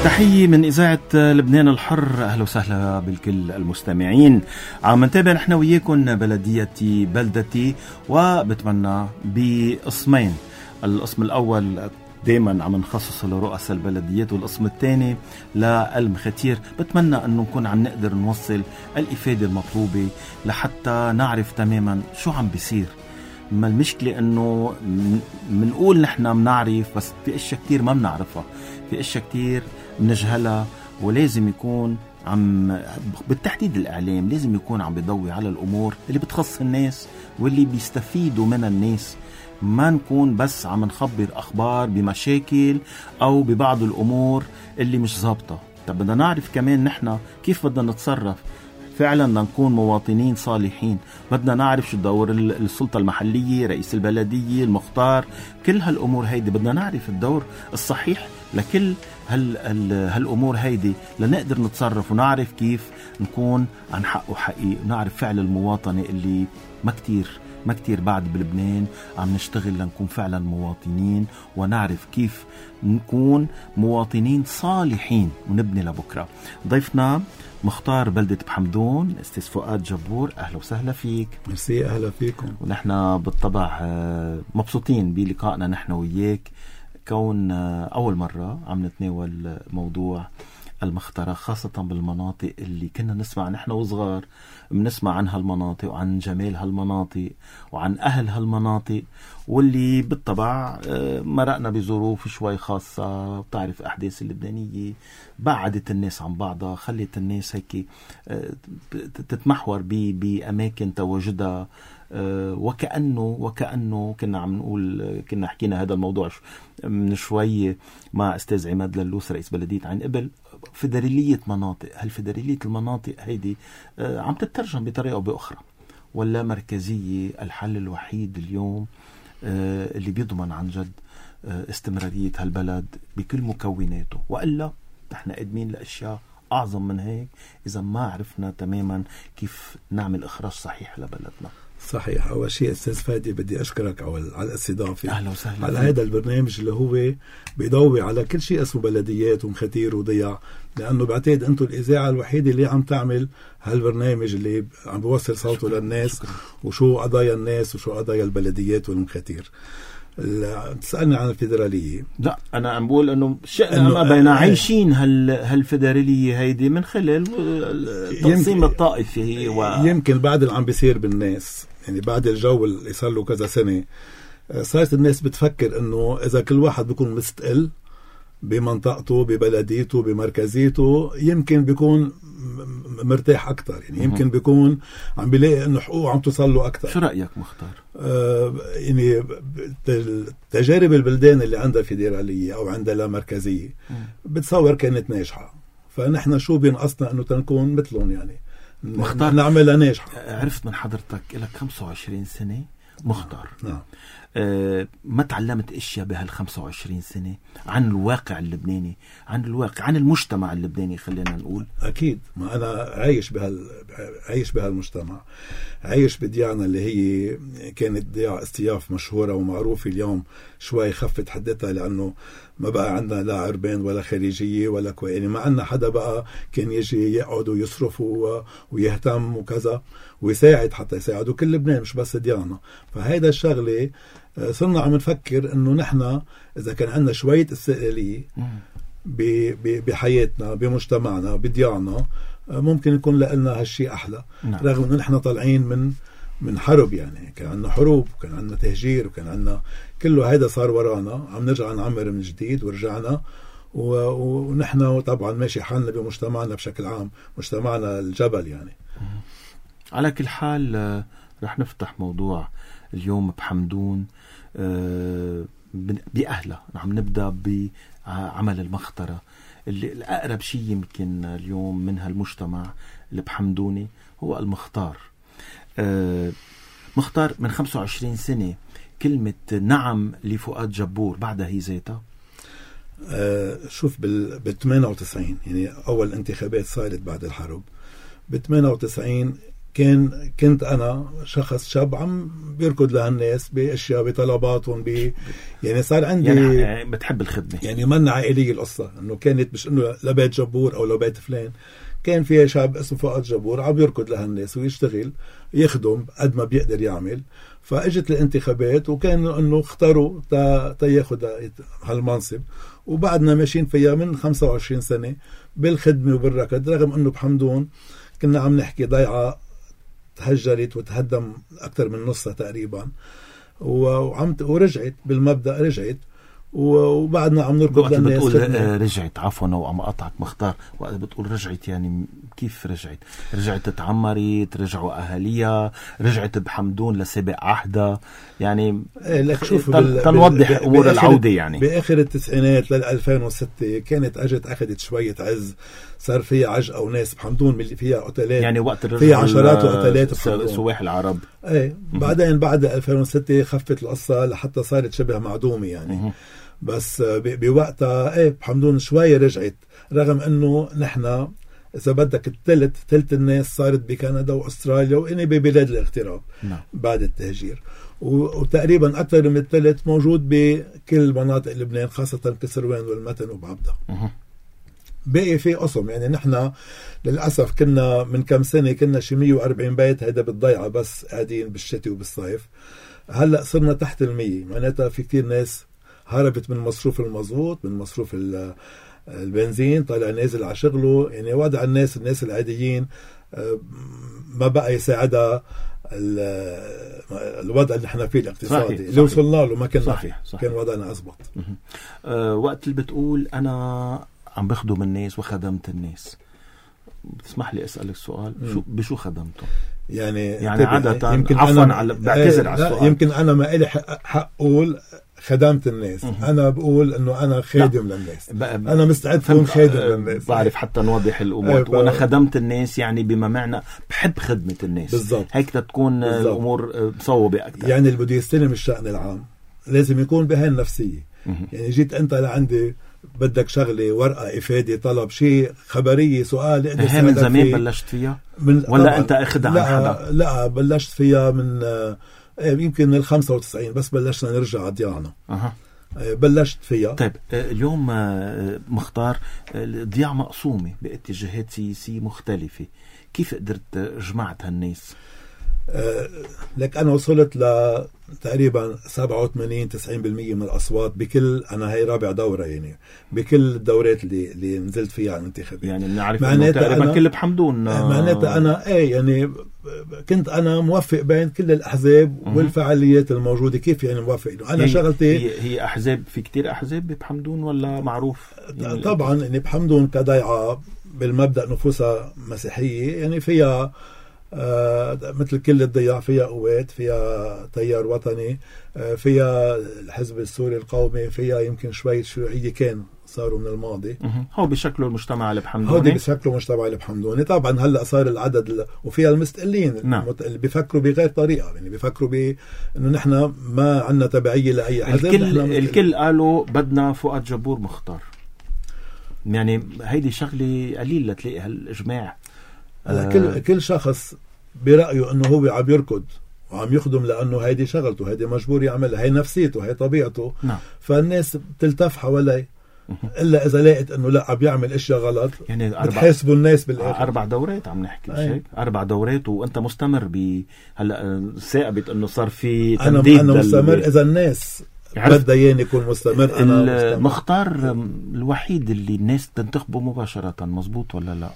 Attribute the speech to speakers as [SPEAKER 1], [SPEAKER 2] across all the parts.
[SPEAKER 1] تحية من إذاعة لبنان الحر. أهلا وسهلا بالكل المستمعين. عم نتابع نحن وياكم بلديتي بلدتي، وبتمنى بقسمين. القسم الأول دايما عم نخصص لرؤساء البلديات، والقسم الثاني للمختير. بتمنى أنه نكون عم نقدر نوصل الإفادة المطلوبة لحتى نعرف تماما شو عم بيصير. ما المشكلة أنه منقول نحن منعرف، بس في أشياء كتير ما منعرفها، في أشياء كتير منجهلها، ولازم يكون بالتحديد الإعلام لازم يكون عم بيضوي على الأمور اللي بتخص الناس واللي بيستفيدوا منها الناس. ما نكون بس عم نخبر أخبار بمشاكل أو ببعض الأمور اللي مش ظابطة. طب بدنا نعرف كمان نحن كيف بدنا نتصرف فعلا نكون مواطنين صالحين. بدنا نعرف شو دور السلطة المحلية، رئيس البلدية، المختار، كل هالأمور هيدي بدنا نعرف الدور الصحيح لكل هالأمور هيدي لنقدر نتصرف ونعرف كيف نكون عن حق وحقيق، ونعرف فعل المواطنة اللي ما كتير بعد بلبنان عم نشتغل لنكون فعلا مواطنين، ونعرف كيف نكون مواطنين صالحين ونبني لبكرة. ضيفنا مختار بلدة بحمدون أستاذ فؤاد جبور. أهلا وسهلا فيك.
[SPEAKER 2] ميرسي، أهلا فيكم.
[SPEAKER 1] ونحن بالطبع مبسوطين بلقائنا نحن وياك، كون أول مرة عم نتناول موضوع المخترة، خاصة بالمناطق اللي كنا نسمع نحن وصغار، بنسمع عن هالمناطق وعن جمال هالمناطق وعن أهل هالمناطق، واللي بالطبع مرقنا بظروف شوي خاصة. بتعرف أحداث اللبنانية بعدت الناس عن بعضها، خلت الناس هيك تتمحور بأماكن تواجدها، وكأنه كنا عم نقول، كنا حكينا هذا الموضوع من شوي مع أستاذ عماد للوس رئيس بلدية عين قبل، فيدرالية مناطق. هالفيدرالية المناطق هيدي عم تترجم بطريقة أو بأخرى، ولا مركزية الحل الوحيد اليوم اللي بيضمن عن جد استمرارية هالبلد بكل مكوناته؟ وإلا نحن قادمين لأشياء أعظم من هيك إذا ما عرفنا تماما كيف نعمل إخراج صحيح لبلدنا.
[SPEAKER 2] صحيح. أول شيء أستاذ فادي بدي أشكرك على الاستضافة،
[SPEAKER 1] أهلا وسهلا
[SPEAKER 2] على هذا البرنامج اللي هو بيضوي على كل شيء اسمه بلديات ومختير وضياع، لأنه بعتقد أنتم الإذاعة الوحيدة اللي عم تعمل هالبرنامج اللي عم بيوصل صوته للناس. شكرا. وشو قضايا الناس وشو قضايا البلديات والمختير. تسألني عن الفيدرالية.
[SPEAKER 1] لا، أنا عم بقول أنه شأن ما بين عايشين هالفيدرالية هيدي من خلال التقسيم الطائفي
[SPEAKER 2] يمكن بعد اللي عم بيصير بالناس، يعني بعد الجو اللي صار له كذا سنة، صارت الناس بتفكر أنه إذا كل واحد بيكون مستقل بمنطقته ببلديته بمركزيته يمكن بيكون مرتاح أكتر، يعني يمكن بيكون عم بيلاقي أنه حقوقه عم تصل له أكتر.
[SPEAKER 1] شو رأيك مختار؟
[SPEAKER 2] يعني تجارب البلدان اللي عندها فيدرالية أو عندها لا مركزية بتصور كانت ناجحة، فنحن شو بينقصنا أنه تنكون مثلهم، يعني
[SPEAKER 1] مختار
[SPEAKER 2] نعملها ناجحة.
[SPEAKER 1] عرفت من حضرتك لك 25 سنة مختار.
[SPEAKER 2] نعم.
[SPEAKER 1] ما تعلمت اشياء بهال25 سنة عن الواقع اللبناني، عن الواقع، عن المجتمع اللبناني خلينا نقول؟
[SPEAKER 2] اكيد، ما انا عايش بهالمجتمع، عايش بديانا اللي هي كانت ديار استياف مشهورة ومعروفة، اليوم شوي خفت حدتها لانه ما بقى عندنا لا عربان ولا خارجية ولا يعني ما عندنا حدا بقى كان يجي يقعد ويصرف ويهتم وكذا ويساعد، حتى يساعدوا كل لبنان مش بس ديانا. فهيدا الشغلة صرنا عم نفكر انه نحن اذا كان عندنا شوية استقلالية بحياتنا بمجتمعنا بديانا ممكن يكون لنا هالشي احلى.
[SPEAKER 1] نعم.
[SPEAKER 2] رغم انه نحن طالعين من حرب، يعني كان عندنا حروب وكان عندنا تهجير وكان عندنا كله هيدا صار ورانا، عم نرجع نعمر من جديد ورجعنا ونحن طبعا ماشي حالنا بمجتمعنا بشكل عام، مجتمعنا الجبل يعني.
[SPEAKER 1] على كل حال رح نفتح موضوع اليوم بحمدون بأهلها. عم نبدأ بعمل المخترة اللي الأقرب شيء يمكن اليوم من هالمجتمع اللي بحمدوني هو المختار. مختار من 25 سنة كلمة نعم لفؤاد جبور بعدها هي ذاتها.
[SPEAKER 2] شوف بال 98 يعني أول انتخابات صارت بعد الحرب، ب 98 كنت أنا شخص شاب عم بيركض لهالناس بأشياء بطلباتهم يعني صار عندي
[SPEAKER 1] يعني بتحب الخدمة،
[SPEAKER 2] يعني منا عائلية القصة، إنه كانت مش إنه لبيت جبور أو لبيت فلان، كان فيها شاب اسمه فؤاد جبور عم يركض لهالناس ويشتغل يخدم قد ما بيقدر يعمل. فاجت الانتخابات وكان انه اختاروا تاخذ هالمنصب، وبعدنا ماشيين فيها من 25 سنة بالخدمة وبالركض، رغم انه بحمدون كنا عم نحكي ضيعة تهجرت وتهدم أكثر من نصها تقريبا، ورجعت بالمبدأ رجعت، وبعدنا عم نركض
[SPEAKER 1] وقت
[SPEAKER 2] للناس.
[SPEAKER 1] بتقول رجعت، عفوا وعم أقطعك مختار، وقت بتقول رجعت يعني كيف رجعت؟ رجعت تعمرت، رجعوا أهاليها، رجعت بحمدون لسابق عهدها، يعني
[SPEAKER 2] لك شوف
[SPEAKER 1] تنوضح أمور العودة. يعني
[SPEAKER 2] بآخر التسعينات لل 2006 كانت أخذت شوية عز، صار فيها عجقة وناس بحمدون اللي فيها أوتيلات،
[SPEAKER 1] يعني وقت
[SPEAKER 2] فيها عشرات وأوتيلات
[SPEAKER 1] سواح العرب.
[SPEAKER 2] بعدين بعد 2006 خفت القصة لحتى صارت شبه معدومة يعني. بس بوقتها بحمدون شوي رجعت، رغم انه نحن اذا بدك الثلث الناس صارت بكندا واستراليا واني ببلاد الاغتراب بعد التهجير، وتقريبا اكثر من الثلث موجود بكل مناطق لبنان، خاصة كسروان والمتن وبعبدة. باقي في قسم، يعني نحن للأسف كنا من كم سنة كنا شي 140 بيت هيدا بالضيعة بس قاعدين بالشتي وبالصيف، هلأ صرنا تحت 100. معناتها في كتير ناس هربت من مصروف المزوت، من مصروف البنزين، طالع نازل على شغله، يعني وضع الناس العاديين ما بقى يساعدها الوضع اللي احنا فيه الاقتصادي اللي وصلنا له، ما كنا فيه. كان وضعنا أزبط.
[SPEAKER 1] وقت اللي بتقول أنا عم بخدم الناس وخدمت الناس، بتسمح لي أسألك سؤال؟ بشو خدمته؟
[SPEAKER 2] يعني
[SPEAKER 1] عادة يمكن عفوا بعتذر على السؤال،
[SPEAKER 2] يمكن أنا ما إلي حق أقول خدمت الناس. أنا بقول إنه أنا خادم للناس، أنا مستعد أكون خادم للناس.
[SPEAKER 1] بعرف حتى نوضح الأمور. وأنا خدمت الناس يعني بما معنى بحب خدمة الناس بالضبط. هيك تكون بالزبط. الأمور مصوبة أكثر.
[SPEAKER 2] يعني اللي بده يستلم الشأن العام لازم يكون بهاي النفسية. يعني جيت أنت لعندي بدك شغلة، ورقة إفادة، طلب، شيء، خبرية، سؤال،
[SPEAKER 1] هي من زمان بلشت فيها ولا أنت أخذها عن حدا؟
[SPEAKER 2] لا بلشت فيها من يمكن من 95، بس بلشنا نرجع على ضياعنا. بلشت فيها.
[SPEAKER 1] طيب اليوم مختار الضياع مقسومة باتجاهات سياسية مختلفة، كيف قدرت جمعت هالناس؟
[SPEAKER 2] لك أنا وصلت لتقريبا 87-90% من الأصوات بكل، أنا هاي رابع دورة يعني، بكل الدورات اللي نزلت فيها عن الانتخابات.
[SPEAKER 1] يعني بنعرف أنه تقريبا كل بحمدون.
[SPEAKER 2] معناتها أنا يعني كنت أنا موفق بين كل الأحزاب والفعاليات الموجودة. كيف يعني موفق؟ أنا شغلتي
[SPEAKER 1] هي أحزاب، في كتير أحزاب بحمدون ولا معروف؟
[SPEAKER 2] يعني طبعا يعني بحمدون كضيعة بالمبدأ نفوسها مسيحية، يعني فيها مثل كل الضياع، فيها قوات، فيها تيار وطني، فيها الحزب السوري القومي، فيها يمكن شوية شيوعية كان صاروا من الماضي.
[SPEAKER 1] هو بشكله المجتمع البحمدوني،
[SPEAKER 2] هو بشكله مجتمع البحمدوني. طبعا هلأ صار العدد وفيها المستقلين اللي بيفكروا بغير طريقة، يعني بيفكروا إنه نحن ما عنا تبعية لأي حزب.
[SPEAKER 1] الكل قالوا بدنا فؤاد جبور مختار، يعني هيدي شغلة قليل لتلاقي هالإجماع.
[SPEAKER 2] كل شخص برأيه انه هو عم يركض وعم يخدم لانه هيدي شغلته، هيدي مجبور يعملها، هي نفسيته، هي طبيعته. فالناس بتلتف حواليه، الا اذا لقيت انه لا عم يعمل اشياء غلط،
[SPEAKER 1] يعني
[SPEAKER 2] بتحاسبوا الناس بالاخر.
[SPEAKER 1] 4 دورات عم نحكي هيك، 4 دورات وانت مستمر هلا ثابت انه صار في تمديد.
[SPEAKER 2] انا مستمر اذا الناس بدها ياني يكون مستمر. انا
[SPEAKER 1] مختار الوحيد اللي الناس تنتخبه مباشرة، مزبوط ولا لا؟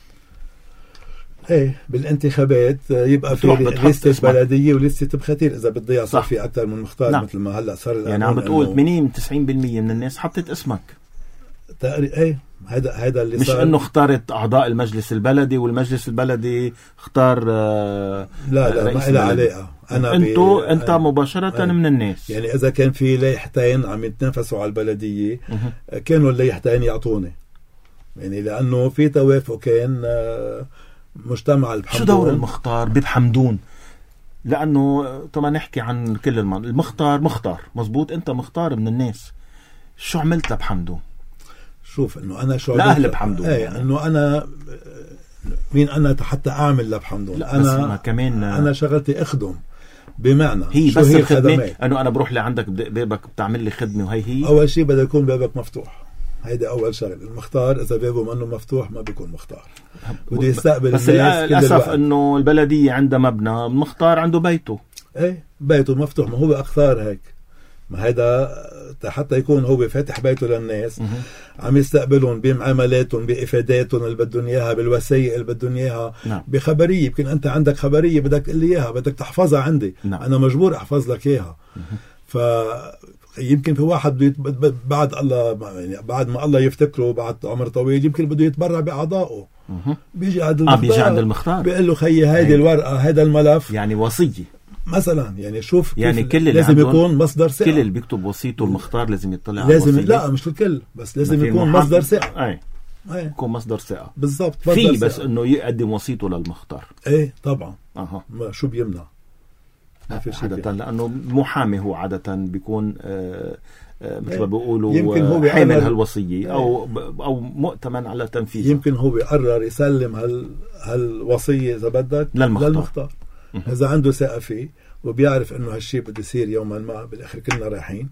[SPEAKER 2] ايه بالانتخابات يبقى في لستة بلدية ولستة بختير اذا بدي يصير في اكثر من مختار. مثل ما هلا صار
[SPEAKER 1] يعني عم بتقول 80-90% من الناس حطت اسمك
[SPEAKER 2] تقريبا. ايه هذا اللي
[SPEAKER 1] مش
[SPEAKER 2] صار،
[SPEAKER 1] انه اختارت اعضاء المجلس البلدي والمجلس البلدي اختار
[SPEAKER 2] لا ما لها علاقة. انا
[SPEAKER 1] انت مباشرة من الناس.
[SPEAKER 2] يعني اذا كان في لائحتين عم يتنافسوا على البلدية كانوا اللائحتين يعطوني، يعني لانه في توافق كان مجتمع البحمدون.
[SPEAKER 1] شو دور المختار بحمدون؟ لأنه طبعا نحكي عن كل المختار مزبوط، أنت مختار من الناس، شو عملت لبحمدون؟
[SPEAKER 2] شوف إنه أنا شو
[SPEAKER 1] لأهل بحمدون
[SPEAKER 2] يعني. إنه أنا مين أنا حتى أعمل لبحمدون؟
[SPEAKER 1] أنا كمان
[SPEAKER 2] أنا شغلتي أخدم، بمعنى
[SPEAKER 1] هي
[SPEAKER 2] شو
[SPEAKER 1] بس
[SPEAKER 2] هي
[SPEAKER 1] الخدمة أنه أنا بروح لعندك بابك بتعمل لي خدمة، وهي هي
[SPEAKER 2] أول شيء بدأ يكون بابك مفتوح. هيدا أول شغل. المختار إذا بابه منه مفتوح ما بيكون مختار، بده يستقبل
[SPEAKER 1] بس
[SPEAKER 2] الناس.
[SPEAKER 1] للأسف أنه البلدية عندها مبنى، المختار عنده بيته.
[SPEAKER 2] إيه بيته مفتوح، ما هو أكثر هيك. ما هيدا حتى يكون هو فاتح بيته للناس، عم يستقبلهم بمعاملاتهم، بإفاداتهم اللي بدهم إياها، بالوسائل اللي بدهم إياها.
[SPEAKER 1] نعم.
[SPEAKER 2] بخبرية، يمكن أنت عندك خبرية بدك تقول لي إياها، بدك تحفظها عندي.
[SPEAKER 1] نعم.
[SPEAKER 2] أنا مجبور أحفظ لك إياها. يمكن في واحد بعد الله، يعني بعد ما الله يفتكره بعد عمر طويل، يمكن بده يتبرع بأعضائه. بيجي عند المختار بيقول له خيي هيدي الورقة، هيدا الملف،
[SPEAKER 1] يعني وصية
[SPEAKER 2] مثلا. يعني شوف،
[SPEAKER 1] يعني كل
[SPEAKER 2] لازم يكون مصدر ثقة.
[SPEAKER 1] كل اللي بيكتب وصيته المختار لازم يطلع
[SPEAKER 2] لازم
[SPEAKER 1] على الوصية.
[SPEAKER 2] لا مش الكل، بس لازم يكون مصدر ثقة.
[SPEAKER 1] اي يكون مصدر ثقة
[SPEAKER 2] بالضبط.
[SPEAKER 1] في بس انه يقدم وصيته للمختار.
[SPEAKER 2] ايه طبعا.
[SPEAKER 1] ما
[SPEAKER 2] شو بيمنع؟
[SPEAKER 1] ما في عادة، لانه محامي هو عادة بيكون مثل ما بيقولوا حامل هالوصية او مؤتمن على تنفيذها.
[SPEAKER 2] يمكن هو بيقرر يسلم هالوصية اذا بدك للمختار. إذا عنده ثقة فيه وبيعرف إنه هالشيء بده يصير يوما ما، بالآخر كلنا رايحين،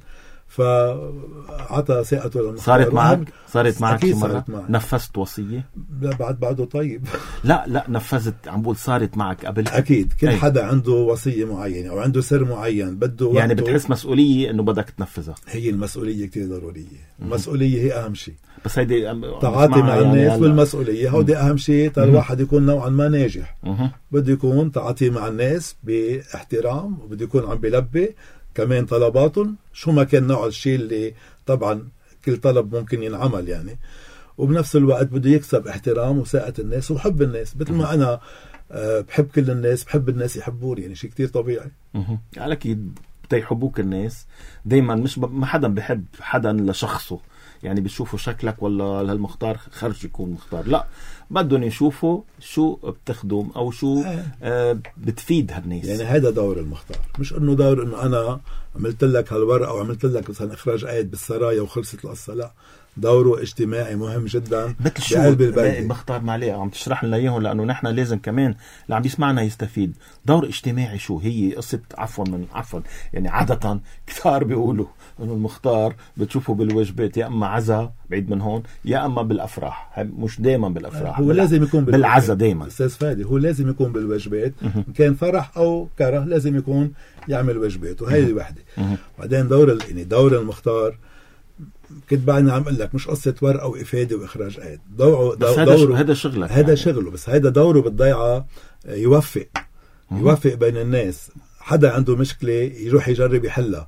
[SPEAKER 2] فعطى ثقته للمختار.
[SPEAKER 1] صارت معك مرة نفذت وصية؟
[SPEAKER 2] بعده طيب.
[SPEAKER 1] لا نفذت، عم بقول صارت معك قبل؟
[SPEAKER 2] أكيد. كل حدا عنده وصية معينة أو عنده سر معين بده
[SPEAKER 1] يعني بتحس مسؤولية إنه بدك تنفذها.
[SPEAKER 2] هي المسؤولية كتير ضرورية. المسؤولية هي أهم شيء.
[SPEAKER 1] بس هيدي
[SPEAKER 2] تعاطي مع الناس والمسؤولية هودي أهم شيء. الواحد يكون نوعا ما ناجح، بده يكون تعاطي مع الناس باحترام، وبده يكون عم بيلبي كمان طلباتهم شو ما كان نوع الشيء اللي طبعا كل طلب ممكن ينعمل يعني. وبنفس الوقت بده يكسب احترام وثقة الناس وحب الناس، مثل ما أنا بحب كل الناس، بحب الناس يحبوني، يعني شيء كتير طبيعي.
[SPEAKER 1] على أكيد يحبوك الناس دايما، مش ما حدا بحب حدا لشخصه، يعني بيشوفوا شكلك ولا هالمختار خرج يكون مختار، لا بدهم يشوفوا شو بتخدم او شو بتفيد هالناس.
[SPEAKER 2] يعني هذا دور المختار، مش انه دور انه انا عملت لك هالورقه او عملت لك مثلا اخراج آيات بالسرايا وخلصت القصه. لا، دوره اجتماعي مهم جدا بقلب البلد.
[SPEAKER 1] المختار معليه عم تشرح لنا اياهم، لانه نحن لازم كمان اللي عم يسمعنا يستفيد. دور اجتماعي شو هي قصه؟ عفوا يعني عاده كثار بيقولوا انه المختار بتشوفه بالواجبات، يا اما عزا بعيد من هون، يا اما بالافراح. مش دائما بالافراح،
[SPEAKER 2] هو لازم يكون
[SPEAKER 1] بالعزا دائما.
[SPEAKER 2] استاذ فادي، هو لازم يكون بالواجبات، كان فرح او كره لازم يكون يعمل واجبات، وهي وحده. بعدين دور المختار كنت بعدني عم اقول لك مش قصه ورقه وافاده واخراج آيات. دوره
[SPEAKER 1] هذا شغلك،
[SPEAKER 2] هذا يعني شغله، بس هذا دوره بالضيعه يوفق بين الناس. حدا عنده مشكله يروح يجرب يحلها.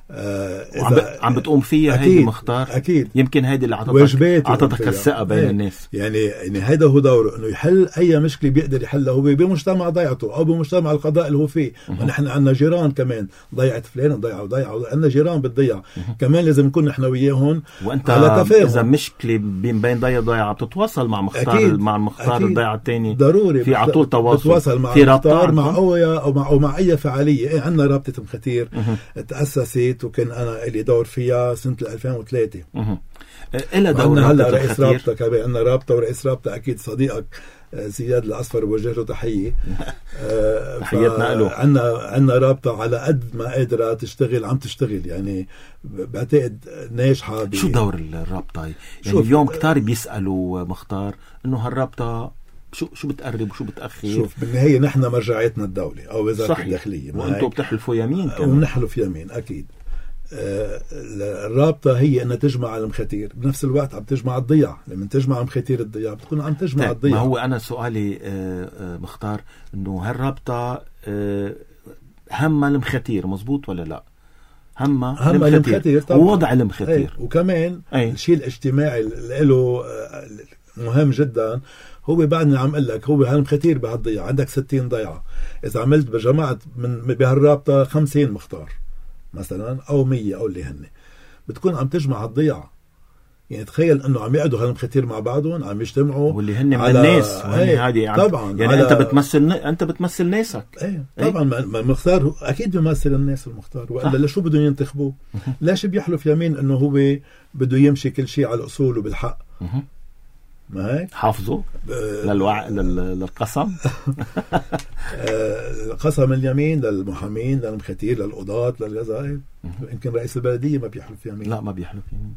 [SPEAKER 1] عم بتقوم فيها هيدي مختار.
[SPEAKER 2] اكيد
[SPEAKER 1] يمكن هيدي اللي اعطتك الثقه بين الناس.
[SPEAKER 2] يعني هيدا هو دوره، انه يحل اي مشكله بيقدر يحلها هو بمجتمع ضيعته او بمجتمع القضاء اللي هو فيه. ونحن عندنا جيران كمان ضيعت فلان وضيعوا عندنا جيران بتضيع كمان، لازم نكون نحن وياهم
[SPEAKER 1] وانت
[SPEAKER 2] على تفاهم.
[SPEAKER 1] اذا مشكله بين ضيعه بتتواصل مع مختار مع المختار الضيعه الثاني،
[SPEAKER 2] ضروري
[SPEAKER 1] في على طول تواصل،
[SPEAKER 2] بتتواصل مع المختار مع قويه او مع اي فعاليه. عندنا رابطه مختير تاسست وكان انا لي دور فيها سنة 2003.
[SPEAKER 1] إلا دور
[SPEAKER 2] هلا رئيس رابطة كمان، عندنا رابطة ورئيس رابطة أكيد صديقك زياد الأصفر بوجه له تحية.
[SPEAKER 1] تحياتنا له.
[SPEAKER 2] عندنا رابطة على قد ما قادرة تشتغل عم تشتغل، يعني بعتقد ناجحة.
[SPEAKER 1] شو دور الرابطة؟ يعني اليوم كتار بيسألوا مختار إنه هالرابطة شو بتقرب وشو بتأخر.
[SPEAKER 2] شوف، بالنهاية نحن مرجعيتنا الدولة أو وزارة الداخلية،
[SPEAKER 1] وأنتوا بتحلفوا يمين كمان.
[SPEAKER 2] ونحلف يمين أكيد. الرابطة هي أنها تجمع المختير، بنفس الوقت عم تجمع الضياع. لما تجمع المختير الضياع بتكون عم تجمع الضياع.
[SPEAKER 1] ما هو أنا سؤالي مختار إنه هالرابطة هم المختير مزبوط ولا لا؟ هم المختير ووضع المختير.
[SPEAKER 2] وكمان الشيء الاجتماعي اللي له مهم جدا. هو بعدني عم اقول لك، هو هالمختير بهالضياع عندك 60 ضيعة، إذا عملت بجماعة من بهالرابطة 50 مختار مثلا او 100 او اللي هن، بتكون عم تجمع الضيعة. يعني تخيل انه عم يقعدوا هالمختير مع بعضهم، عم يجتمعوا
[SPEAKER 1] واللي هن من الناس. طبعا يعني انت بتمثل ناسك.
[SPEAKER 2] طبعا ما المختار اكيد بيمثل الناس المختار، والا لشو بدهم ينتخبوه؟ ليش بيحلف يمين انه هو بده يمشي كل شيء على الاصول وبالحق؟ ما هيك
[SPEAKER 1] حافظوا للقسم.
[SPEAKER 2] قسم اليمين للمحامين للمختير للقضاة للجزائر. يمكن رئيس البلدية ما بيحلف يمين.
[SPEAKER 1] لا ما بيحلف يمين.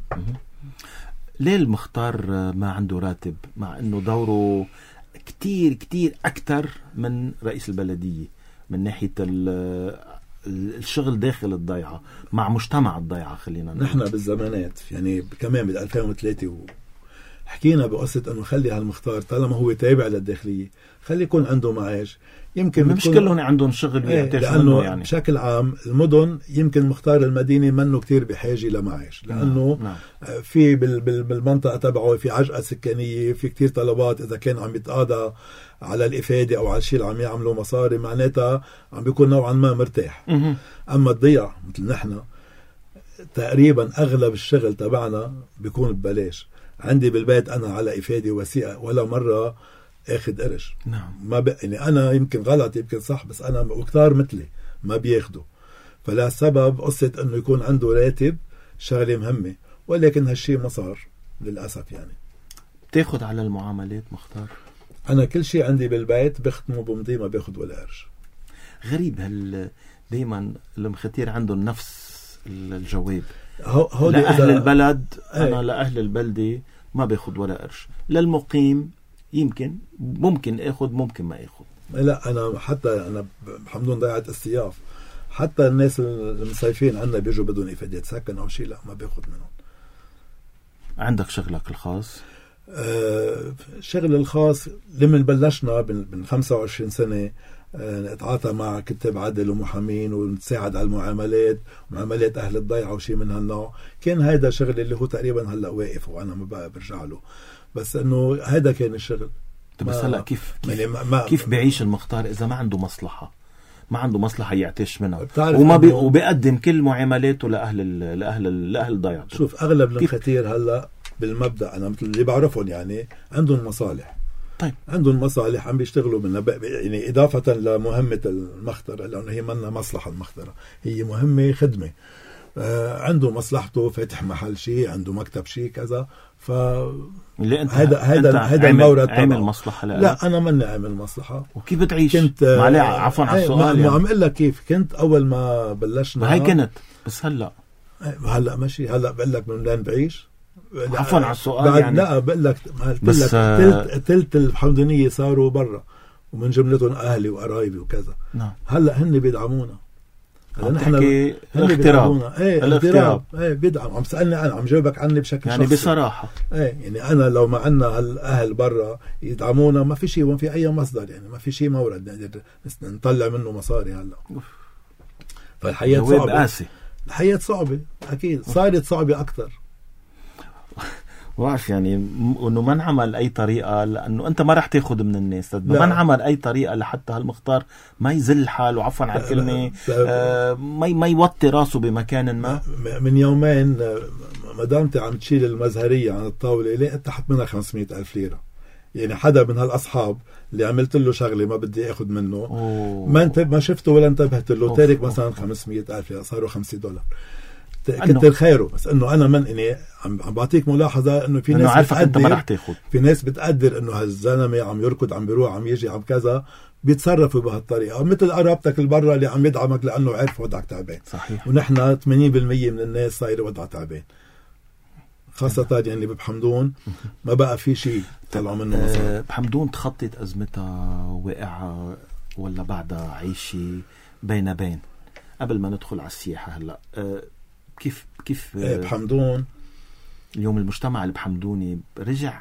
[SPEAKER 1] ليه المختار ما عنده راتب مع انه دوره كتير كتير اكتر من رئيس البلدية من ناحية الشغل داخل الضيعة مع مجتمع الضيعة؟ خلينا
[SPEAKER 2] نحن بالزمانات يعني كمان بال 2003 حكينا بقصة انه خلي هالمختار طالما هو تابع للداخلية خلي يكون عنده معاش. يمكن
[SPEAKER 1] مش كلهم عندهم شغل
[SPEAKER 2] ويعتاشوا منه يعني. بشكل عام المدن يمكن مختار المدينة منه كتير بحاجة لمعاش لأنه في بالمنطقة تبعه في عجقة سكانية في كتير طلبات. إذا كان عم يتقاضى على الإفادة أو على الشيء اللي عم يعملوا مصاري معناتها عم بيكون نوعا ما مرتاح. أما الضيع مثل نحن تقريبا أغلب الشغل تبعنا بيكون ببلاش. عندي بالبيت أنا على إفادة وثيقة ولا مرة اخد قرش.
[SPEAKER 1] نعم.
[SPEAKER 2] ما يعني انا يمكن غلط يمكن صح بس انا وكتار مثلي ما بياخدوا. فلا سبب قصة انه يكون عنده راتب شغلة مهمة ولكن هالشي ما صار للأسف. يعني
[SPEAKER 1] تاخد على المعاملات مختار؟
[SPEAKER 2] انا كل شيء عندي بالبيت بختمه بمضي ما باخد ولا قرش.
[SPEAKER 1] غريب دايما المختير عندهم نفس الجواب.
[SPEAKER 2] لأهل
[SPEAKER 1] البلد انا لأهل البلدة ما باخد ولا قرش. للمقيم ممكن اخد ممكن ما اخد.
[SPEAKER 2] لا انا حتى انا بحمدون ضيعة السياف حتى الناس المصيفين عنا بيجوا بدون افادات سكن او شيء لا ما باخد منهم.
[SPEAKER 1] عندك شغلك الخاص؟
[SPEAKER 2] شغل الخاص لما بلشنا من 25 سنة نتعاطى مع كتاب عدل ومحامين ونتساعد على المعاملات معاملات أهل الضيعة وشي من هالنوع. كان هيدا شغل اللي هو تقريبا هلأ واقف وأنا ما بقى برجع له بس إنه هيدا كان الشغل.
[SPEAKER 1] بس هلأ كيف بيعيش المختار إذا ما عنده مصلحة يعتش منها وبيقدم كل معاملاته لأهل الضيعة؟
[SPEAKER 2] شوف أغلب المختير هلأ بالمبدأ أنا مثل اللي بعرفهم يعني عندهم مصالح.
[SPEAKER 1] طيب
[SPEAKER 2] عندهم مصالح عم بيشتغلوا منها يعني إضافة لمهمة المخترة لأنه هي منا مصلحة المخترة هي مهمة خدمة. عنده مصلحته فاتح محل شيء عنده مكتب شيء كذا هذا المورد
[SPEAKER 1] عامل مصلحة
[SPEAKER 2] لا أنا ماني عامل مصلحة.
[SPEAKER 1] وكيف بتعيش؟ عفوا على السؤال
[SPEAKER 2] يعني. عم أقول لك كيف كنت أول ما بلشنا
[SPEAKER 1] هاي كنت بس
[SPEAKER 2] هلأ ماشي هلأ بقول لك من وين بعيش.
[SPEAKER 1] عفوا على السؤال يعني.
[SPEAKER 2] لا بقول لك تلت الحمدونية صاروا برا ومن جملتهم أهلي وقرايبي وكذا.
[SPEAKER 1] نعم.
[SPEAKER 2] هلأ هن بيدعمونا.
[SPEAKER 1] نحن الاغتراب
[SPEAKER 2] بيدعم. عم سألني أنا عم جاوبك عني بشكل
[SPEAKER 1] يعني
[SPEAKER 2] شخصي.
[SPEAKER 1] بصراحة
[SPEAKER 2] يعني أنا لو ما عنا هالأهل برا يدعمونا ما في شيء وما في أي مصدر يعني ما في شيء مورد نقدر نطلع منه مصاري هلأ. فالحياة صعبة. الحياة صعبة أكيد صارت صعبة أكتر.
[SPEAKER 1] واعرف يعني انه ما نعمل اي طريقه لانه انت ما رح تاخذ من الناس. ما نعمل اي طريقه لحتى هالمختار ما يزل حاله عفوا على الكلمه ما يوطي راسه بمكان ما.
[SPEAKER 2] من يومين مدامتي عم تشيل المزهريه عن الطاوله ليه تحت منها 500,000 ليره. يعني حدا من هالاصحاب اللي عملت له شغله ما بدي اخذ منه ما شفته ولا انتبهت له تارك مثلا 500,000 صاروا $5. كتر خيره بس انه انا من اني عم بعطيك ملاحظه انه في ناس
[SPEAKER 1] عارفك انت ما رح تاخذ.
[SPEAKER 2] في ناس بتقدر انه هالزلمه عم يركض عم بيروح عم يجي عم كذا بيتصرفوا بهالطريقه مثل قرابتك البرة اللي عم يدعمك لانه عارف وضعك تعبان.
[SPEAKER 1] صحيح.
[SPEAKER 2] ونحن 80% من الناس صاير وضعها تعبان خاصه يعني بحمدون ما بقى في شيء طلعوا منه مصاري.
[SPEAKER 1] بحمدون تخطت ازمتها واقعه ولا بعدها عايشه بين قبل ما ندخل على السياحه هلا كيف
[SPEAKER 2] بحمدون
[SPEAKER 1] اليوم المجتمع البحمدوني رجع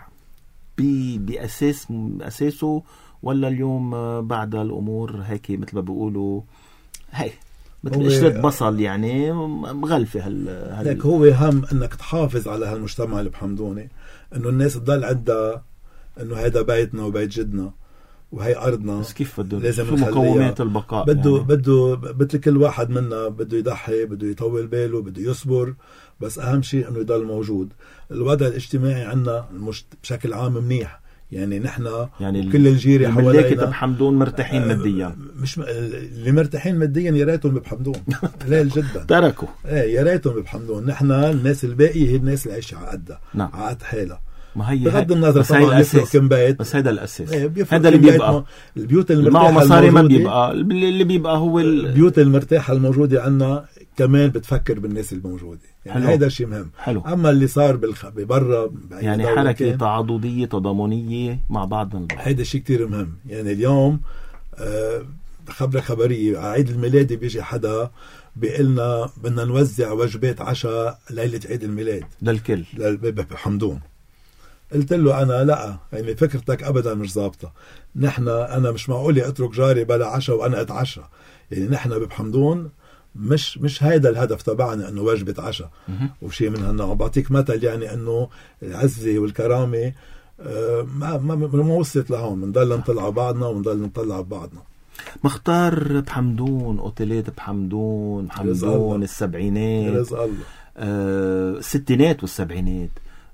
[SPEAKER 1] بأساسه ولا اليوم بعد الأمور هيك مثل ما بيقولوا هي مثل قشرة بصل يعني مغلفة
[SPEAKER 2] لك هو هم انك تحافظ على هالمجتمع البحمدوني انه الناس تضل عندها انه هذا بيتنا وبيت جدنا وهي أرضنا.
[SPEAKER 1] بس كيف بده
[SPEAKER 2] لازم
[SPEAKER 1] شو مقومات البقاء؟
[SPEAKER 2] بده مثل كل واحد منا بده يضحي بده يطول باله بده يصبر بس أهم شيء إنه يضل موجود. الوضع الاجتماعي عنا بشكل عام منيح يعني نحن
[SPEAKER 1] يعني
[SPEAKER 2] كل الجيرة حوالينا
[SPEAKER 1] بحمدون مرتاحين ماديا.
[SPEAKER 2] مش اللي مرتاحين ماديا يا ريتهم بحمدون قليل جدا
[SPEAKER 1] تركوا
[SPEAKER 2] يا ريتهم بحمدون. نحن الناس الباقية هي الناس اللي عايشة على قدها
[SPEAKER 1] نعم.
[SPEAKER 2] على قد حالها
[SPEAKER 1] ما هي
[SPEAKER 2] بغض النظر
[SPEAKER 1] بس هي
[SPEAKER 2] طبعا يفرق
[SPEAKER 1] الأساس.
[SPEAKER 2] كم بيت،
[SPEAKER 1] بس هذا الأساس،
[SPEAKER 2] هذا
[SPEAKER 1] اللي بيبقى
[SPEAKER 2] البيوت
[SPEAKER 1] معه
[SPEAKER 2] المرتاحة
[SPEAKER 1] مصاري ما
[SPEAKER 2] الموجودة.
[SPEAKER 1] بيبقى اللي بيبقى هو
[SPEAKER 2] البيوت المرتاحة الموجودة عنا كمان بتفكر بالناس الموجودة، يعني هذا شيء مهم.
[SPEAKER 1] حلو.
[SPEAKER 2] أما اللي صار برا
[SPEAKER 1] يعني حركة تعاضدية تضامنية مع بعضنا البعض،
[SPEAKER 2] هذا شيء كتير مهم. يعني اليوم خبرة خبرية عيد الميلاد بيجي حدا بيقلنا بدنا نوزع وجبات عشاء ليلة عيد الميلاد
[SPEAKER 1] للكل
[SPEAKER 2] بحمدون. قلت له أنا لا، يعني فكرتك أبدا مش ضابطة. أنا مش معقولي أترك جاري بلا عشاء وأنا أتعشى. يعني نحن بحمدون مش هيدا الهدف تبعنا انه وجبة عشاء وشيء من هالنوع. بعطيك مثل، يعني انه العزة والكرامة ما وصلت لهون، بنضل نطلع بعضنا ونضل نطلع ببعضنا.
[SPEAKER 1] مختار بحمدون، اوتيلات بحمدون السبعينات،
[SPEAKER 2] رزق الله،
[SPEAKER 1] الستينات والسبعينات،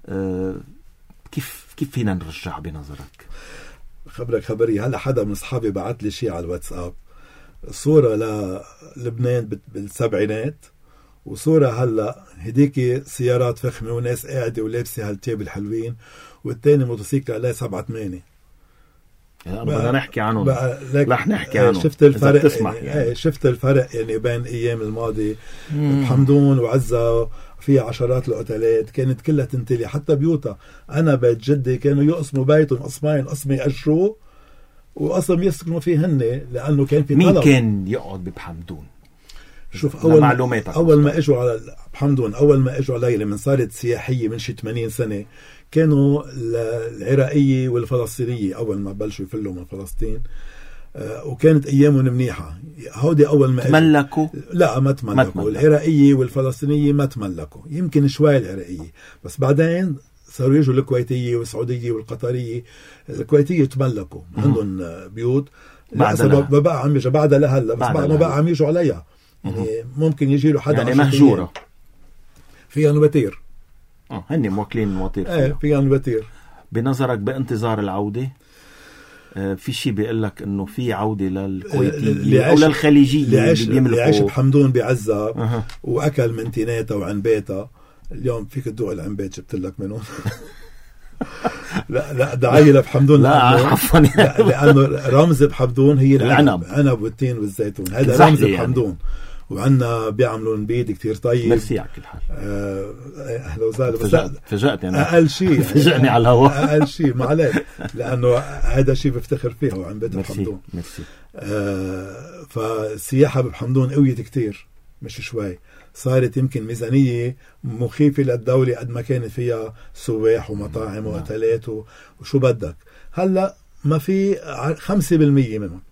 [SPEAKER 1] كيف فينا نرجع بنظرك؟
[SPEAKER 2] خبرك خبري. هلا حدا من اصحابي بعت لي شيء على الواتساب، صورة للبنان بالسبعينات، وصورة هلا هديك سيارات فخمة وناس قاعدة ولابسة هالتياب الحلوين، والتاني موتوسيكل عليه 7-8.
[SPEAKER 1] بدنا نحكي عنهم، رح نحكي عنهم.
[SPEAKER 2] شفت الفرق
[SPEAKER 1] يعني.
[SPEAKER 2] شفت الفرق يعني بين ايام الماضي. بحمدون وعزة فيها عشرات الاوتيلات كانت كلها تنتلي، حتى بيوتها. انا بيت جدي كانوا يقسموا بيتهم قسمين، قسم يأجروه وقسم يسكنوا فيه هن، لانه كان في
[SPEAKER 1] مين كان يقعد بحمدون؟
[SPEAKER 2] شوف
[SPEAKER 1] اول
[SPEAKER 2] ما اجوا على بحمدون، اول ما اجوا علي من صارت سياحيه من شي 80 سنه، كانوا العراقيه والفلسطينيه اول ما بلشوا يفلوا من فلسطين، وكانت ايامهم منيحه. هودي اول ما
[SPEAKER 1] تملكوا؟
[SPEAKER 2] لا ما تملكوا. العراقيه والفلسطينيه ما تملكوا، يمكن شوي العراقيه، بس بعدين صاروا يجوا الكويتيه والسعوديه والقطريه. الكويتيه تملكوا، عندهم بيوت ما بقى عم يجوا بعدها لهلا، بس بعد ما بقى عم يجوا عليها. يعني ممكن يجي له حدا
[SPEAKER 1] يعني مهجوره
[SPEAKER 2] فيها نواتير،
[SPEAKER 1] هن موكلين الوطير
[SPEAKER 2] فيها نواتير.
[SPEAKER 1] بنظرك بانتظار العوده، في شيء بيقول لك انه في عوده للكويتيه او للخليجيه
[SPEAKER 2] اللي عاش بحمدون بعزة واكل من تيناتها وعن بيتها. اليوم فيك تدوق العن بيت جبت لك منهم. لا دعاية لبحمدون،
[SPEAKER 1] لا عفوا،
[SPEAKER 2] لانه رمز بحمدون هي
[SPEAKER 1] العنب
[SPEAKER 2] والتين والزيتون، هذا رمز بحمدون يعني. وعنا بيعملوا نبيد كتير طيب.
[SPEAKER 1] ميرسي على كل حال.
[SPEAKER 2] اهلا وسهلا. بس
[SPEAKER 1] فجأت يعني
[SPEAKER 2] اقل شيء
[SPEAKER 1] فجأني على الهواء.
[SPEAKER 2] اقل شيء ما عليك، لانه هذا شيء بفتخر فيه وعن بيت بحمدون.
[SPEAKER 1] ميرسي.
[SPEAKER 2] فالسياحه بحمدون قويت كتير، مش شوي. صارت يمكن ميزانيه مخيفه للدوله قد ما كانت فيها سواح ومطاعم واوتيلات وشو بدك. هلا ما في 5% منهم.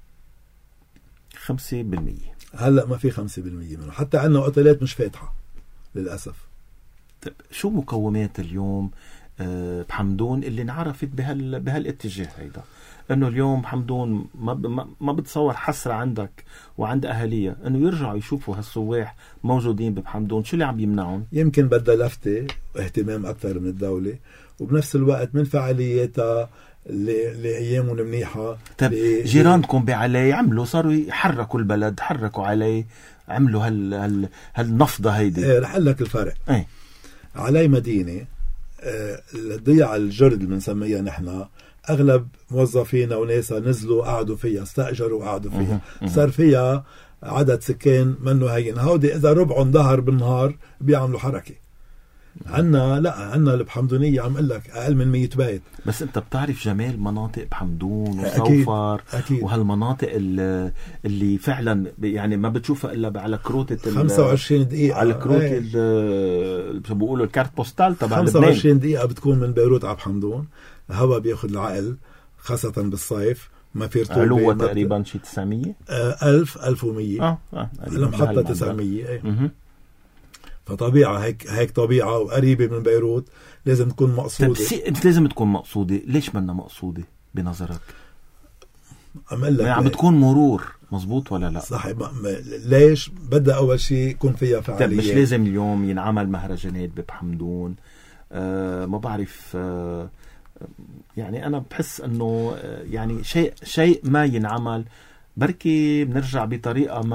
[SPEAKER 1] 5%.
[SPEAKER 2] هلا ما في 5% منه، حتى عندنا اوتيلات مش فاتحه للاسف.
[SPEAKER 1] طيب شو مقومات اليوم بحمدون اللي انعرفت بهالاتجاه هيدا؟ انه اليوم بحمدون ما بتصور حسرة عندك وعند اهاليها انه يرجعوا يشوفوا هالسواح موجودين بحمدون. شو اللي عم يمنعهم؟
[SPEAKER 2] يمكن بدها لفتة واهتمام اكثر من الدولة، وبنفس الوقت من فعالياتها اللي ايامهم منيحة.
[SPEAKER 1] طيب جيرانكم بعلي صاروا يحركوا البلد، حركوا علي، عملوا هالنفضة هيدي.
[SPEAKER 2] رح اقول لك الفرق. علي مدينة ضيع الجرد اللي بنسميها نحن، اغلب موظفينا وناسا نزلوا قعدوا فيها، استاجروا وقعدوا فيها. صار فيها عدد سكان منه هين. هودي اذا ربعهم ظهر بالنهار بيعملوا حركة. عنا لا، عنا البحمدونية عم اقول لك اقل من 100 بيت.
[SPEAKER 1] بس انت بتعرف جمال مناطق بحمدون وصوفر وهالمناطق اللي فعلا يعني ما بتشوفها الا على كروتة
[SPEAKER 2] 25 دقيقة
[SPEAKER 1] على كروتة شو بيقولوا الكارت بوستال تبع لبنان.
[SPEAKER 2] 25 دقيقة بتكون من بيروت على بحمدون. الهواء بياخد العقل خاصة بالصيف، ما في رطوبة.
[SPEAKER 1] علوة تقريبا شي 900
[SPEAKER 2] 1100 المحطة 900. فطبيعة هيك طبيعة وقريبة من بيروت، لازم تكون مقصودة.
[SPEAKER 1] انت لازم تكون مقصودة. ليش منا مقصودة بنظرك؟
[SPEAKER 2] يعني
[SPEAKER 1] عم بتكون مرور مزبوط ولا لا؟
[SPEAKER 2] صح. ليش بدها أول شيء يكون فيها فعالية.
[SPEAKER 1] مش لازم اليوم ينعمل مهرجانات بحمدون. ما بعرف. يعني أنا بحس أنه يعني شيء ما ينعمل، بركي بنرجع بطريقة ما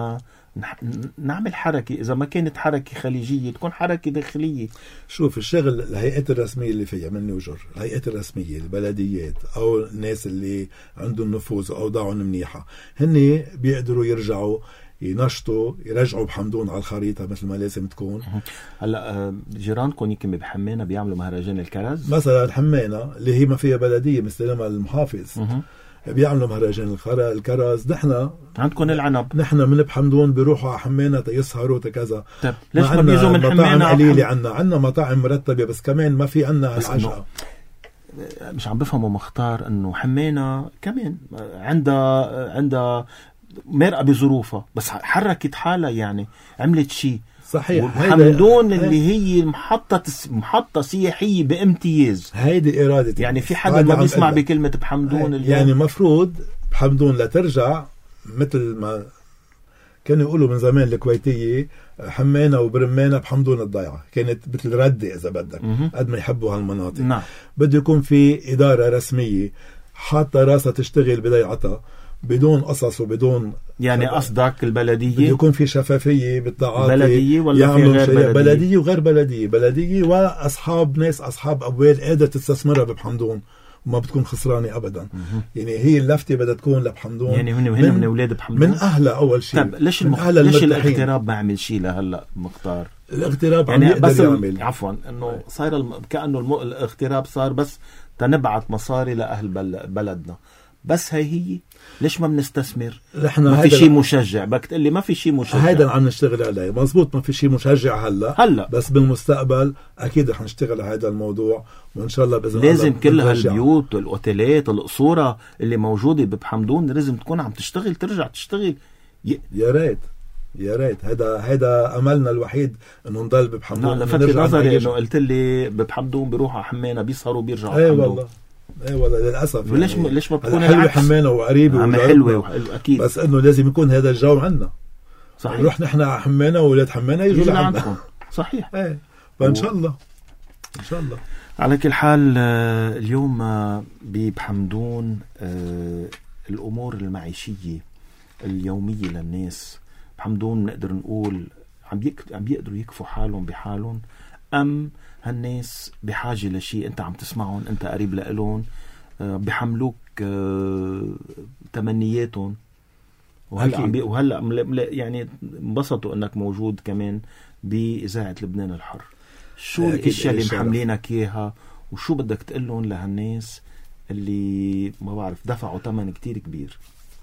[SPEAKER 1] نعمل حركة، إذا ما كانت حركة خليجية تكون حركة داخلية.
[SPEAKER 2] شوف الشغل، الهيئات الرسمية اللي فيها مني وجر، الهيئات الرسمية، البلديات أو الناس اللي عندهم نفوذ وأوضاعهم منيحة، هن بيقدروا يرجعوا ينشطوا يرجعوا بحمدون على الخريطة مثل ما لازم تكون.
[SPEAKER 1] هلا جيرانكم يمكن بحمينا بيعملوا مهرجان الكرز
[SPEAKER 2] مثلا، حمينا اللي هي ما فيها بلدية مستلمة المحافظ بيعملوا مهرجان الكرز. نحن
[SPEAKER 1] عندكم العنب،
[SPEAKER 2] نحن من بحمدون بيروحوا على حمينا تيسهروا تكذا.
[SPEAKER 1] طيب ليش ما بيجوا من حمينا؟
[SPEAKER 2] قليلة عنا مطاعم مرتبة، بس كمان ما في عنا العشاء.
[SPEAKER 1] مش عم بفهموا مختار انه حمينا كمان عندها مرأة بظروفها، بس حركت حالها، يعني عملت شيء
[SPEAKER 2] صحيح.
[SPEAKER 1] حمدون اللي هي محطة سياحية بامتياز،
[SPEAKER 2] هيدي إرادة.
[SPEAKER 1] يعني في حدا ما بيسمع بكلمة بحمدون
[SPEAKER 2] يعني مفروض بحمدون لترجع مثل ما كانوا يقولوا من زمان الكويتية، حمينا وبرمينا بحمدون الضيعة، كانت مثل ردة إذا بدك، قد ما يحبوا هالمناطق.
[SPEAKER 1] نعم.
[SPEAKER 2] بده يكون في إدارة رسمية حاطة راسها تشتغل بضيعتها بدون قصص وبدون،
[SPEAKER 1] يعني قصدك البلدية
[SPEAKER 2] بده يكون في شفافية بالتعاطي،
[SPEAKER 1] بلدية ولا في غير
[SPEAKER 2] بلدية وغير بلدية وأصحاب ناس أصحاب أبوال قادرة تستثمرها بحمدون وما بتكون خسرانة أبدا. يعني هي اللفتة بدها تكون لبحمدون، يعني
[SPEAKER 1] من أولاد بحمدون،
[SPEAKER 2] من أهلها أول شيء.
[SPEAKER 1] طب ليش الاغتراب ما عمل شيء لهلا مختار؟
[SPEAKER 2] الاغتراب
[SPEAKER 1] يعني
[SPEAKER 2] عم يقدر يعمل،
[SPEAKER 1] عفوا انه صار كأنه الاغتراب صار بس تنبعت مصاري لأهل بلدنا، بس هي ليش ما بنستثمر؟ ما في شيء مشجع. بدك تقول لي ما في شيء مشجع،
[SPEAKER 2] هيدا عم نشتغل عليه. مزبوط، ما في شيء مشجع هلا، بس بالمستقبل اكيد رح نشتغل على هذا الموضوع، وان شاء الله باذن الله
[SPEAKER 1] لازم كل هالبيوت والاوتيلات القصوره اللي موجوده بحمدون لازم تكون عم تشتغل، ترجع تشتغل.
[SPEAKER 2] يا ريت هيدا املنا الوحيد انه نضل بحمدون.
[SPEAKER 1] لفت نظري انه قلت لي بحمدون بيروحوا على حمينا بيسهروا بيرجعوا على حمدون.
[SPEAKER 2] والله للاسف.
[SPEAKER 1] ليش ما بتكون
[SPEAKER 2] حلوه حمينا وقريبه
[SPEAKER 1] حلوه اكيد،
[SPEAKER 2] بس انه لازم يكون هذا الجو عندنا.
[SPEAKER 1] صحيح.
[SPEAKER 2] نروح نحن على حمينا واولاد حمينا يجوا لعندكم.
[SPEAKER 1] صحيح.
[SPEAKER 2] فان شاء الله ان شاء الله.
[SPEAKER 1] على كل حال اليوم بحمدون الامور المعيشيه اليوميه للناس بحمدون نقدر نقول عم بيقدروا يكفوا حالهم بحالهم، ام هالناس بحاجة لشيء؟ انت عم تسمعهم، انت قريب لإلهم، بحملوك تمنياتهم، وهلأ يعني انبسطوا انك موجود كمان بإذاعة لبنان الحر. شو الاشياء اللي محملينك اياها، وشو بدك تقلهم لهالناس اللي ما بعرف دفعوا ثمن كتير كبير؟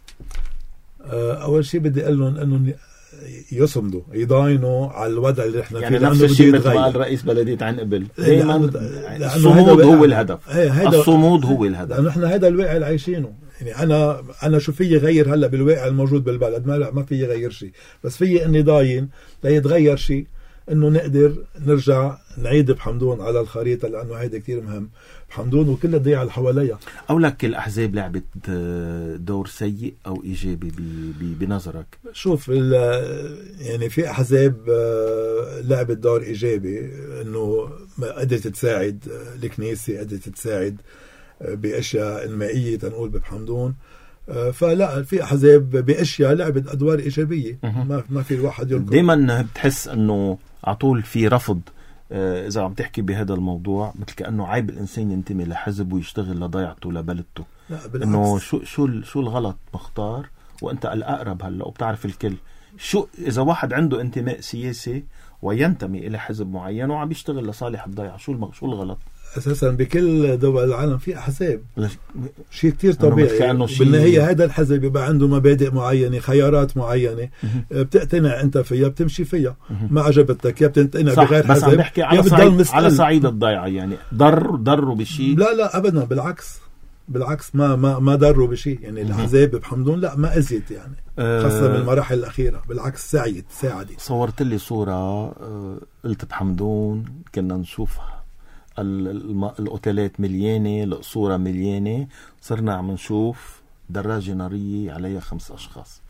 [SPEAKER 2] اول شيء بدي اقول لهم انه يصمدوا يضاينوا على الوضع اللي احنا
[SPEAKER 1] يعني
[SPEAKER 2] فيه.
[SPEAKER 1] نفس الشيء مثل ما قال رئيس بلدية عنقبل، دائما الصمود هو الهدف. الصمود هو الهدف،
[SPEAKER 2] لأنه احنا هذا الواقع اللي عايشينه. يعني انا شو في غير هلا بالواقع الموجود بالبلد؟ ما في غير شيء، بس في اني ضاين ليتغير شيء، انه نقدر نرجع نعيد بحمدون على الخريطة، لانه هيدا كتير مهم. بحمدون وكل الضيعة اللي حواليها.
[SPEAKER 1] او لك الاحزاب لعبت دور سيء او ايجابي بنظرك؟
[SPEAKER 2] شوف، يعني في احزاب لعبت دور ايجابي، انه قدرت تساعد الكنيسة، قدرت تساعد باشياء المائية تنقول بحمدون. فلا، في احزاب باشياء لعبت ادوار ايجابية. ما في الواحد ينكر.
[SPEAKER 1] دايما بتحس انه عطول في رفض إذا عم تحكي بهذا الموضوع، مثل كأنه عيب الإنسان ينتمي لحزب ويشتغل لضيعته لبلدته. إنه شو الغلط مختار، وأنت الأقرب هلا وبتعرف الكل. شو إذا واحد عنده انتماء سياسي وينتمي إلى حزب معين وعم يشتغل لصالح الضيعة، شو الغلط؟
[SPEAKER 2] أساسا بكل دول العالم في أحزاب، شيء كتير طبيعي. بالنهاية هذا الحزب يبقى عنده مبادئ معينة، خيارات معينة، بتقتنع أنت فيها، بتمشي فيها. ما عجبتك يا بتقتنع بغير حزب.
[SPEAKER 1] بس عم بحكي على صعيد الضيعة، يعني ضروا بشيء؟
[SPEAKER 2] لا أبدا، بالعكس ما ضروا بشيء. يعني الأحزاب بحمدون لا، ما أزيت يعني، خاصة بالمراحل الأخيرة. بالعكس ساعدت.
[SPEAKER 1] صورت لي صورة، قلت بحمدون كنا نشوفها الأوتيلات مليانة، القصورة مليانة، صرنا عم نشوف دراجة نارية عليها 5 أشخاص.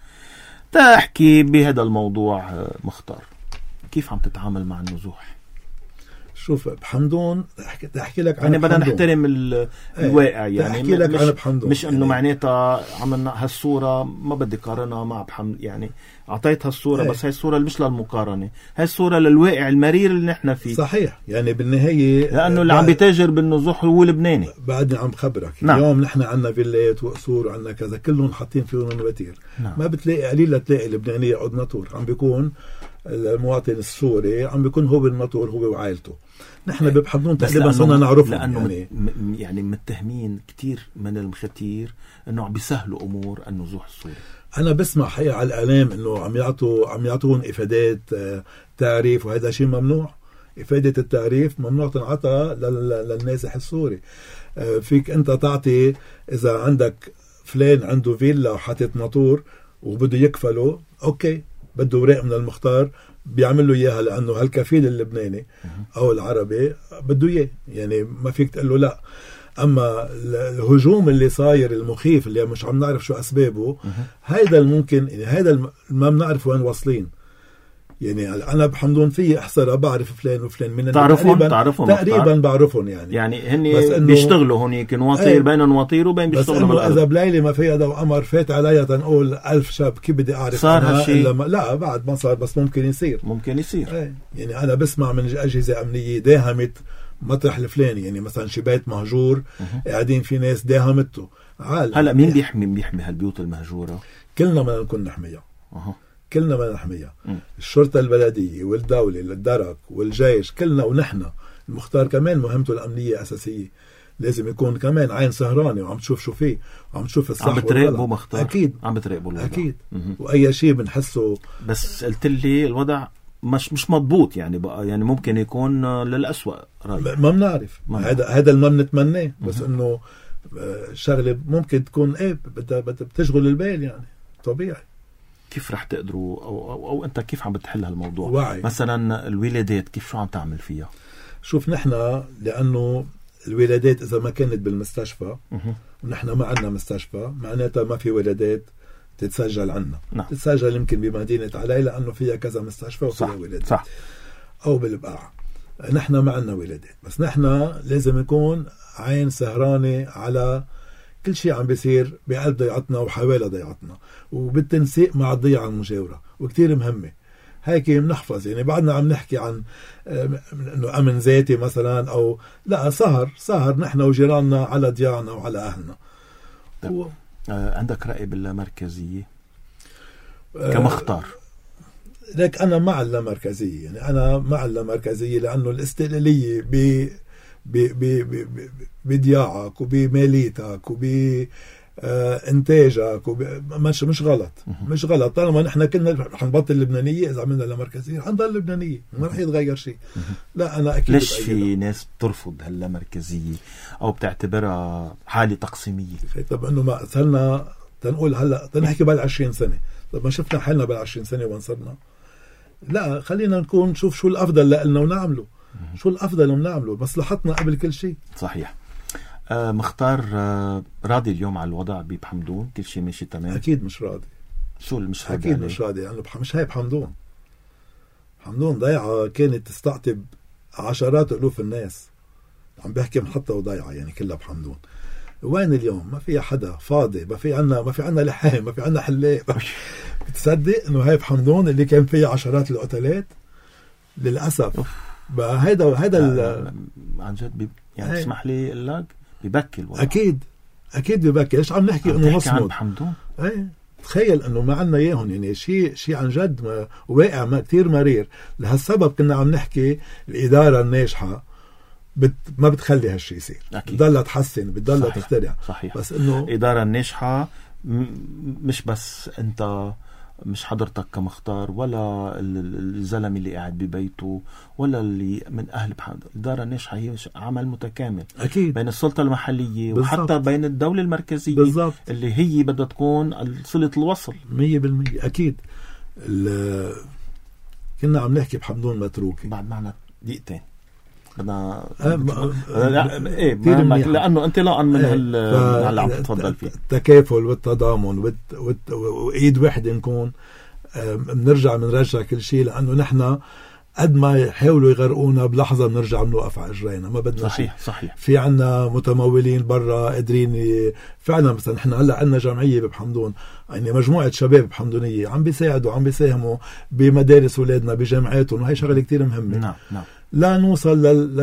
[SPEAKER 1] تحكي بهذا الموضوع مختار، كيف عم تتعامل مع النزوح؟
[SPEAKER 2] شوف بحمدون احكي لك عن
[SPEAKER 1] يعني بدنا نحترم الواقع، يعني
[SPEAKER 2] احكي لك عن بحمدون،
[SPEAKER 1] مش انه معناتها عملنا هالصوره ما بدي قارنها مع بحمد، يعني اعطيت هالصوره بس هاي الصوره مش للمقارنه، هاي الصوره للواقع المرير اللي نحن فيه.
[SPEAKER 2] صحيح، يعني بالنهايه
[SPEAKER 1] لانه اللي عم بيتاجر بالنزوح هو لبناني.
[SPEAKER 2] بعدني عم بخبرك
[SPEAKER 1] نعم.
[SPEAKER 2] اليوم نحن عندنا فيلات وقصور وعندنا كذا كلهم حاطين فيهم نواتير.
[SPEAKER 1] نعم.
[SPEAKER 2] ما بتلاقي قليل لتلاقي لبناني يقعد ناطور، عم بيكون المواطن السوري عم بيكون هو بالناطور هو وعائلته. نحن بحمدون تقريبا صرنا نعرفهم،
[SPEAKER 1] لانه يعني متهمين كتير من المختير انه عم بيسهلوا امور النزوح السوري.
[SPEAKER 2] انا بسمع حقيقة على الاعلام انه عم يعطون افادات تعريف، وهذا شيء ممنوع. افادة التعريف ممنوع تنعطى للنازح السوري. فيك انت تعطي اذا عندك فلان عنده فيلا وحاطط ناطور وبده يكفله، اوكي بده وراق من المختار بيعمل له اياها، لانه هالكفيل اللبناني او العربي بده اياه، يعني ما فيك تقول له لا. اما الهجوم اللي صاير المخيف اللي مش عم نعرف شو اسبابه، هيدا الممكن، يعني هيدا ما بنعرف وين واصلين. يعني انا بحمدون في احصر بعرف فلان وفلان من
[SPEAKER 1] تعرفهم
[SPEAKER 2] تقريبا بعرفهم، يعني
[SPEAKER 1] هن بيشتغلوا هونيك نواطير بين نواطير وبين بيشتغلوا
[SPEAKER 2] بالارض. اذا بليله ما في ضوء قمر فات عليها تنقول 1000 شاب، كيف بدي اعرف
[SPEAKER 1] صار هالشيء؟
[SPEAKER 2] لا بعد ما صار، بس ممكن يصير يعني انا بسمع من اجهزه امنيه داهمت مطرح الفلاني، يعني مثلا شي بيت مهجور قاعدين في ناس داهمته.
[SPEAKER 1] هلا مين بيحمي هالبيوت المهجوره؟
[SPEAKER 2] كلنا بدنا نكون نحميها. كلنا بدنا نحميها، الشرطه البلديه والدوله الدرك والجيش كلنا، ونحن المختار كمان مهمته الامنيه اساسيه، لازم يكون كمان عين سهرانه وعم تشوف شو فيه وعم تشوف الصح
[SPEAKER 1] عم بتراقبه مختار.
[SPEAKER 2] اكيد
[SPEAKER 1] عم بتراقبه الوضع.
[SPEAKER 2] اكيد. واي شيء بنحسه.
[SPEAKER 1] بس قلت لي الوضع مش مضبوط، يعني بقى يعني ممكن يكون للأسوأ.
[SPEAKER 2] ما بنعرف، هذا اللي ما بنتمناه، بس انه شغله ممكن تكون بدها بتشغل البال، يعني طبيعي.
[SPEAKER 1] كيف رح تقدروا أو أنت كيف عم بتحل هالموضوع؟
[SPEAKER 2] وعي.
[SPEAKER 1] مثلا الولادات كيف شو عم تعمل فيها؟
[SPEAKER 2] شوف نحن لأنه الولادات إذا ما كانت بالمستشفى ونحن ما عندنا مستشفى، معناتها ما في ولادات تتسجل عنا.
[SPEAKER 1] نعم.
[SPEAKER 2] تتسجل يمكن بمدينة علي لأنه فيها كذا مستشفى وفيها ولادات.
[SPEAKER 1] صح.
[SPEAKER 2] أو بالبقاع. نحن ما عندنا ولادات، بس نحن لازم يكون عين سهرانة على كل شيء عم بيصير بقلب ضيعتنا وحوالي ضيعتنا، وبالتنسيق مع الضيعة المجاورة، وكتير مهمة. هيك بنحفظ، يعني بعدنا عم نحكي عن انه امن ذاتي مثلا، او لا سهر نحن وجيراننا على ضياعنا وعلى اهلنا.
[SPEAKER 1] عندك رأي باللامركزية كمختار؟
[SPEAKER 2] لك انا مع اللامركزية، يعني انا مع اللامركزية لانه الاستقلالية بضياعك وبماليتك وبإنتاجك مش غلط. مش غلط طالما نحن كنا حنبطل اللبنانية. إذا عملنا لامركزية حنضل لبنانية، ما رح يتغير شيء. لا أنا أكيد.
[SPEAKER 1] ليش في ناس بترفض هاللامركزية أو بتعتبرها حالة تقسيمية؟
[SPEAKER 2] طب إنه ما صرنا تنقول هلا تنحكي بال20 سنة، طب ما شفنا حالنا بال20 سنة وين صرنا؟ لا خلينا نكون نشوف شو الأفضل لنا ونعمله. شو الأفضل ونعمله، مصلحتنا قبل كل شيء.
[SPEAKER 1] صحيح. مختار راضي اليوم على الوضع بحمدون؟ كل شيء ماشي تمام؟
[SPEAKER 2] أكيد مش راضي.
[SPEAKER 1] شو اللي مش راضي
[SPEAKER 2] أكيد عليه؟ مش راضي لأنه مش هاي بحمدون. حمدون ضيعة كانت تستقطب عشرات ألوف الناس، عم بحكي محطة وضيعة يعني كلها بحمدون. وين اليوم؟ ما في حدا فاضي، ما في عنا لحام، ما في عنا حلاق. بتصدق إنه هاي بحمدون اللي كان فيها عشرات القتلات؟ للأسف. بقى هيدا
[SPEAKER 1] عن جد يعني تسمح لي اقول لك ببكي الوضع.
[SPEAKER 2] اكيد ببكي. ليش عم نحكي انه نصمد؟ تخيل انه ما عنا اياهم، يعني شيء عن جد واقع ما كتير مرير. لهالسبب كنا عم نحكي الاداره الناجحه ما بتخلي هالشيء يصير، بتضلها تحسن، بتضلها تخترع.
[SPEAKER 1] صحيح.
[SPEAKER 2] بس انه
[SPEAKER 1] الاداره الناجحه مش بس انت، مش حضرتك كمختار ولا الزلمة اللي قاعد ببيته ولا اللي من أهل بحمد. الإدارة الناجحة هي عمل متكامل
[SPEAKER 2] أكيد
[SPEAKER 1] بين السلطة المحلية بالزبط. وحتى بين الدولة المركزية
[SPEAKER 2] بالزبط.
[SPEAKER 1] اللي هي بدها تكون صلة الوصل
[SPEAKER 2] 100%. أكيد. كنا عم نحكي بحمدون متروكي.
[SPEAKER 1] بعد معنا دقيقتين بدنا لأنه انطلاقا من اللي عم تتفضل فيه
[SPEAKER 2] التكافل والتضامن وإيد واحدة نكون بنرجع كل شيء، لأنه نحن قد ما يحاولوا يغرقونا بلحظة بنرجع بنوقف على اجرينا، ما بدنا شيء.
[SPEAKER 1] صحيح.
[SPEAKER 2] في عنا متمولين برا قادرين فعلا. مثلا احنا هلا عنا جمعية بحمدون، يعني مجموعة شباب بحمدونية عم بيساعدوا عم بيساهموا بمدارس اولادنا بجامعاتهم، وهي شغلة كتير مهمة.
[SPEAKER 1] نعم.
[SPEAKER 2] لا نوصل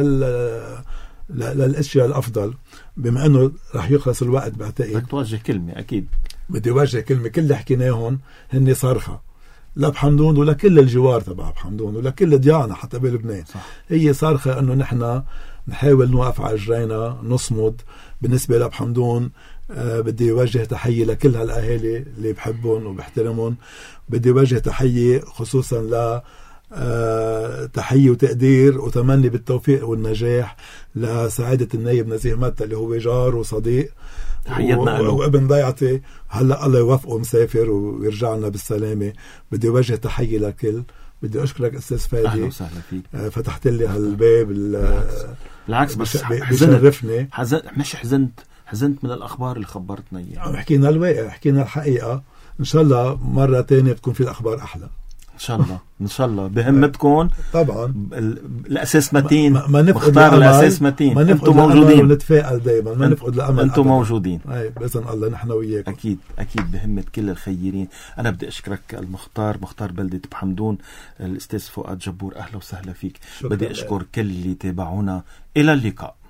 [SPEAKER 2] للاشياء الافضل، بما انه رح يخلص الوقت. بعتقد
[SPEAKER 1] بدك توجه كلمة. اكيد
[SPEAKER 2] بدي اوجه كلمة. كل اللي حكيناهم هن صرخة لبحمدون ولكل الجوار تبع بحمدون ولكل ديانا حتى بلبنان. هي صرخة انه نحن نحاول نوقف على رجلينا نصمد. بالنسبة لبحمدون بدي وجه تحية لكل هالاهالي اللي بحبهم وبحترمهم. بدي وجه تحية خصوصا ل تحية وتقدير وتمني بالتوفيق والنجاح لسعادة النايب نزيه متى اللي هو جار وصديق وابن ضيعتي. هلا الله يوفقه مسافر ويرجع لنا بالسلامة. بدي وجه تحية لكل. بدي أشكرك أستاذ فادي.
[SPEAKER 1] أهلا وسهلا فيك.
[SPEAKER 2] فتحت لي هالباب.
[SPEAKER 1] بالعكس بس
[SPEAKER 2] بشرفني.
[SPEAKER 1] مش حزنت من الأخبار اللي خبرتنا إياها.
[SPEAKER 2] حكينا الواقع، حكينا الحقيقة. إن شاء الله مرة تانية بتكون في الأخبار أحلى إن شاء الله بهمتكم. طبعا
[SPEAKER 1] الأساس متين،
[SPEAKER 2] ما نفقد
[SPEAKER 1] الأساس متين. أنتم موجودين
[SPEAKER 2] ونتفائل دايما. ما نفقد الأمل.
[SPEAKER 1] أنتم موجودين
[SPEAKER 2] بإذن الله نحن وياكم.
[SPEAKER 1] أكيد بهمة كل الخيرين. أنا بدي أشكرك مختار بلدة بحمدون الأستاذ فؤاد جبور. أهلا وسهلا فيك. بدي أشكر كل اللي تابعونا. إلى اللقاء.